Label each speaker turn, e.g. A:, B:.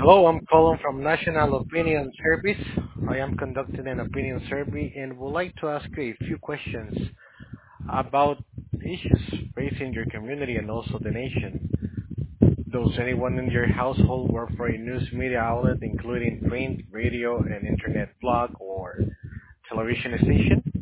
A: Hello, I'm calling from National Opinion Service. I am conducting an opinion survey and would like to ask you a few questions about issues facing your community and also the nation. Does anyone in your household work for a news media outlet, including print, radio, and internet blog or television station?